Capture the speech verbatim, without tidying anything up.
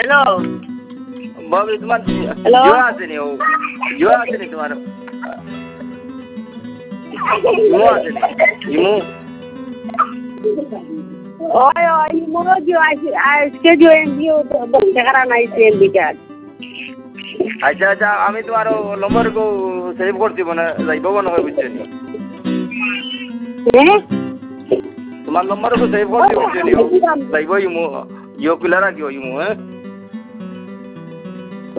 hello बाबू तुम्हार hello जो আছে নি ও जो আছে নি তোমার ইমো আছে নি ইমো ओए ओए इमो जो आज आज के जो एमबी तो बेकार नहीं से एमबी का আচ্ছা আচ্ছা আমি তোমার নম্বর কো সেভ করছি মানে যাইব মনে হয় বুঝছেন हैं তোমার নম্বর কো সেভ করছি বুঝছেন যাইব ইমো ইও কুলা রাখিও ইমো হ্যাঁ